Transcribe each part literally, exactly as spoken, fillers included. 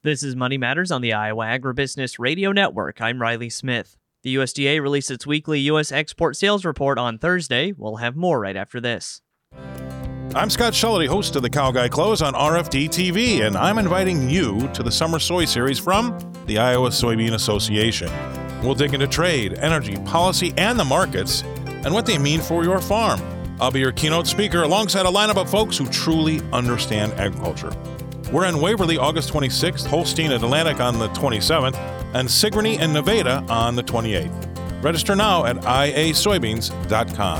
This is Money Matters on the Iowa Agribusiness Radio Network. I'm Riley Smith. The U S D A released its weekly U S export sales report on Thursday. We'll have more right after this. I'm Scott Schulte, host of the Cow Guy Close on R F D T V, and I'm inviting you to the Summer Soy Series from the Iowa Soybean Association. We'll dig into trade, energy, policy, and the markets, and what they mean for your farm. I'll be your keynote speaker alongside a lineup of folks who truly understand agriculture. We're in Waverly August twenty-sixth, Holstein and Atlantic on the twenty-seventh, and Sigourney and Nevada on the twenty-eighth. Register now at I A soybeans dot com.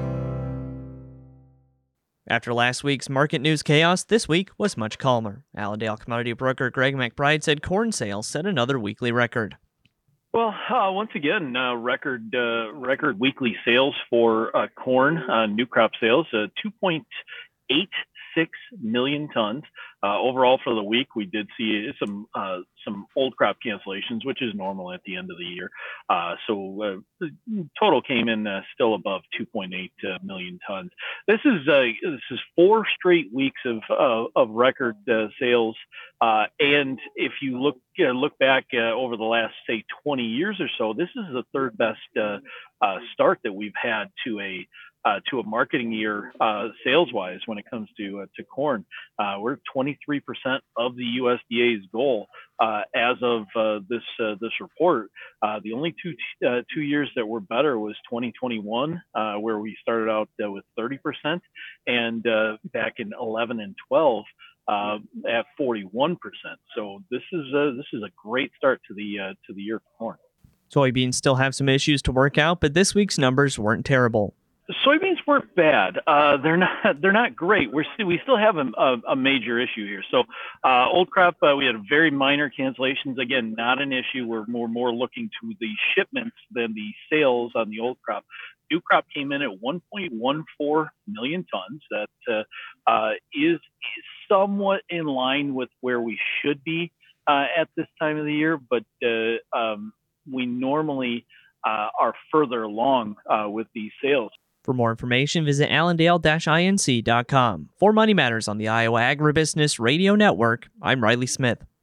After last week's market news chaos, this week was much calmer. Allendale commodity broker Greg McBride said corn sales set another weekly record. Well, uh, once again, uh, record uh, record weekly sales for uh, corn, uh, new crop sales, uh, two point eight six million tons. Uh, overall for the week, we did see some uh, some old crop cancellations, which is normal at the end of the year. Uh, so uh, the total came in uh, still above two point eight uh, million tons. This is uh, this is four straight weeks of uh, of record uh, sales. Uh, and if you look uh, look back uh, over the last say twenty years or so, this is the third best uh, uh, start that we've had to a Uh, to a marketing year uh, sales-wise when it comes to uh, to corn. Uh, we're twenty-three percent of the U S D A's goal uh, as of uh, this uh, this report. Uh, the only two t- uh, two years that were better was twenty twenty-one, uh, where we started out uh, with thirty percent, and uh, back in eleven and twelve uh, at forty-one percent. So this is a, this is a great start to the uh, to the year for corn. Soybeans still have some issues to work out, but this week's numbers weren't terrible. Soybeans weren't bad. Uh, they're not. They're not great. We're st- we still have a, a, a major issue here. So, uh, old crop, uh, we had very minor cancellations. Again, not an issue. We're more more looking to the shipments than the sales on the old crop. New crop came in at one point one four million tons. That uh, uh, is, is somewhat in line with where we should be uh, at this time of the year, but uh, um, we normally uh, are further along uh, with these sales. For more information, visit allendale dash inc dot com. For Money Matters on the Iowa Agribusiness Radio Network, I'm Riley Smith.